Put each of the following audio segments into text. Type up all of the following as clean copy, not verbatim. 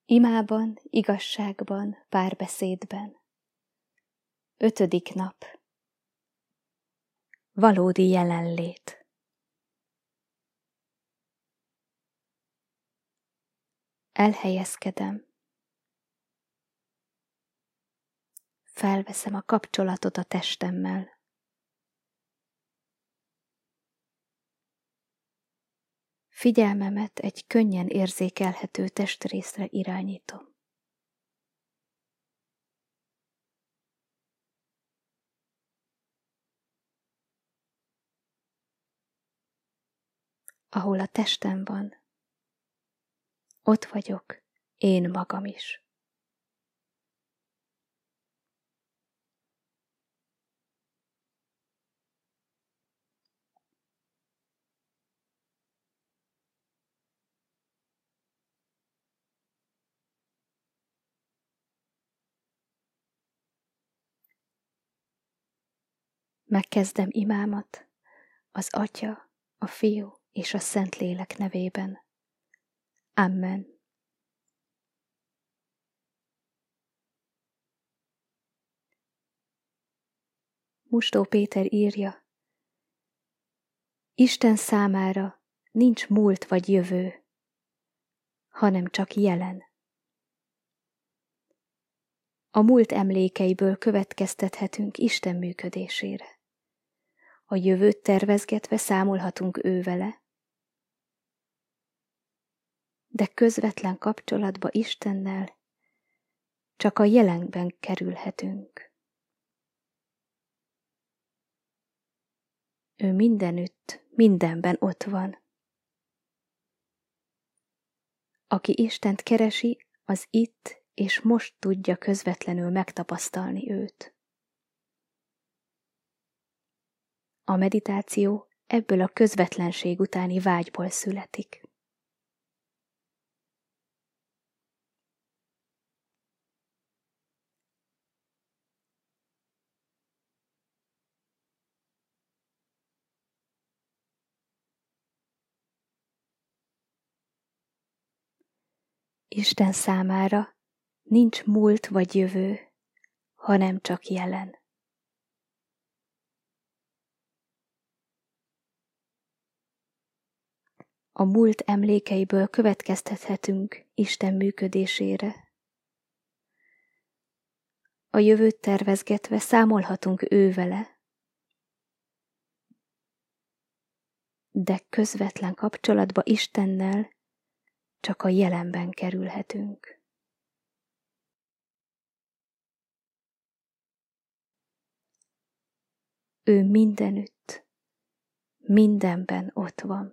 Imában, igazságban, párbeszédben. 5. nap. Valódi jelenlét. Elhelyezkedem. Felveszem a kapcsolatot a testemmel. Figyelmemet egy könnyen érzékelhető testrészre irányítom. Ahol a testem van, ott vagyok én magam is. Megkezdem imámat az Atya, a Fiú és a Szentlélek nevében. Amen. Mustó Péter írja: Isten számára nincs múlt vagy jövő, hanem csak jelen. A múlt emlékeiből következtethetünk Isten működésére. A jövőt tervezgetve számolhatunk ővele, de közvetlen kapcsolatba Istennel csak a jelenben kerülhetünk. Ő mindenütt, mindenben ott van. Aki Istent keresi, az itt és most tudja közvetlenül megtapasztalni őt. A meditáció ebből a közvetlenség utáni vágyból születik. Isten számára nincs múlt vagy jövő, hanem csak jelen. A múlt emlékeiből következtethetünk Isten működésére. A jövőt tervezgetve számolhatunk ővele, de közvetlen kapcsolatba Istennel csak a jelenben kerülhetünk. Ő mindenütt, mindenben ott van.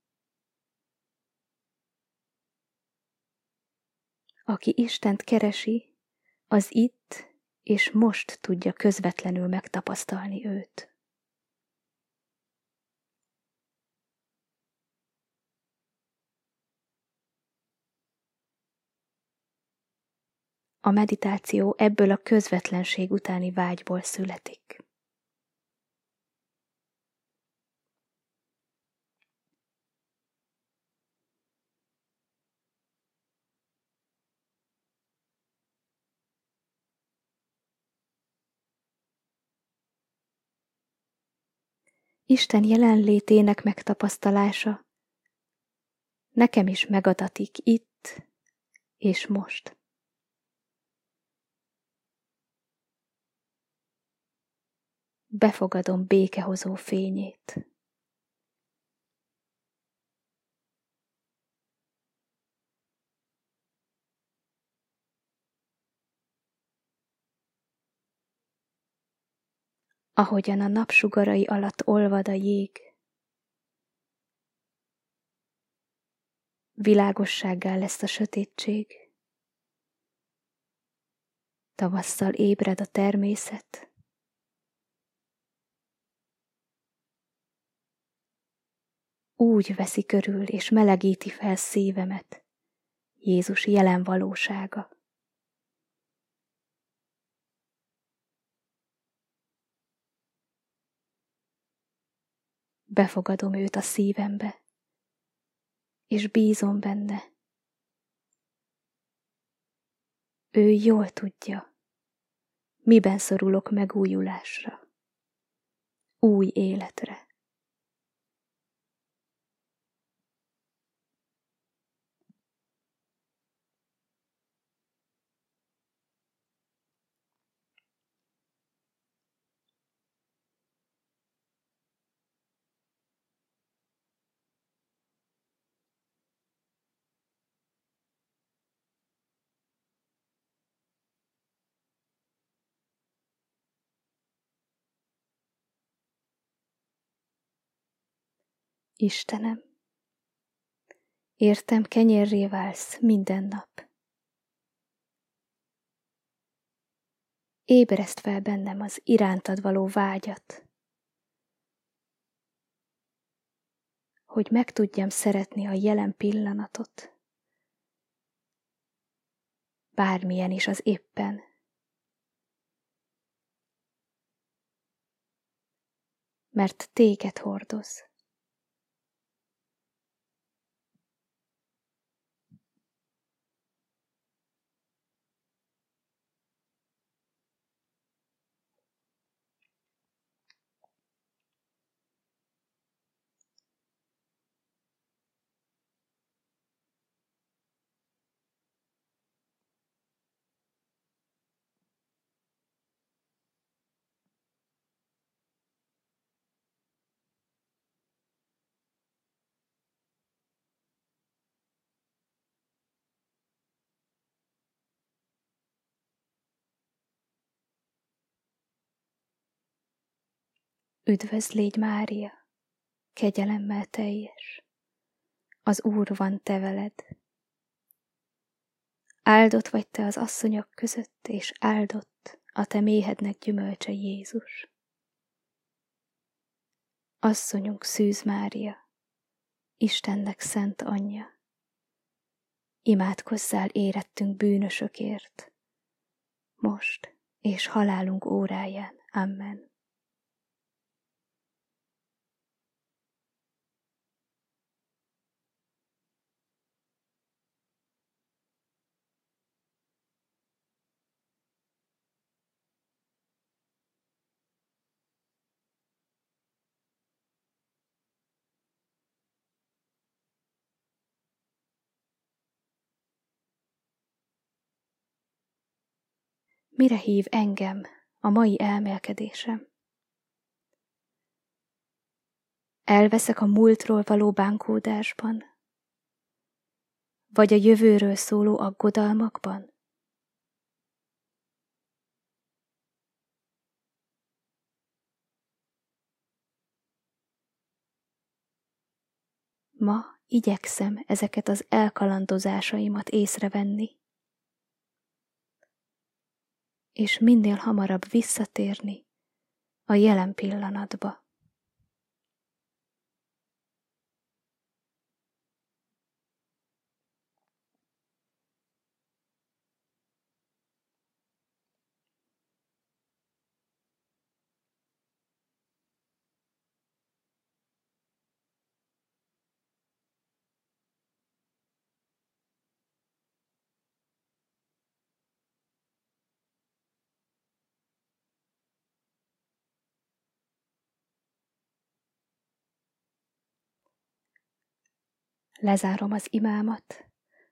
Aki Istent keresi, az itt és most tudja közvetlenül megtapasztalni őt. A meditáció ebből a közvetlenség utáni vágyból születik. Isten jelenlétének megtapasztalása nekem is megadatik itt és most. Befogadom békehozó fényét. Ahogyan a napsugarai alatt olvad a jég, világossággá lesz a sötétség, tavasszal ébred a természet, úgy veszi körül és melegíti fel szívemet Jézus jelen valósága. Befogadom őt a szívembe, és bízom benne, Ő jól tudja, miben szorulok megújulásra, új életre. Istenem, értem kenyérré válsz minden nap. Ébreszt fel bennem az irántad való vágyat, hogy meg tudjam szeretni a jelen pillanatot, bármilyen is az éppen. Mert téged hordoz. Üdvözl légy, Mária, kegyelemmel teljes, az Úr van te veled. Áldott vagy te az asszonyok között, és áldott a te méhednek gyümölcse, Jézus. Asszonyunk Szűz Mária, Istennek szent anyja, imádkozzál érettünk bűnösökért, most és halálunk óráján. Amen. Mire hív engem a mai elmélkedésem? Elveszek a múltról való bánkódásban? Vagy a jövőről szóló aggodalmakban? Ma igyekszem ezeket az elkalandozásaimat észrevenni, és minél hamarabb visszatérni a jelen pillanatba. Lezárom az imámat,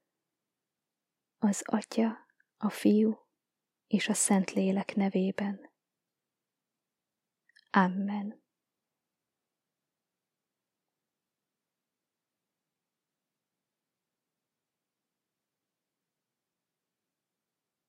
az Atya, a Fiú és a Szentlélek nevében. Amen.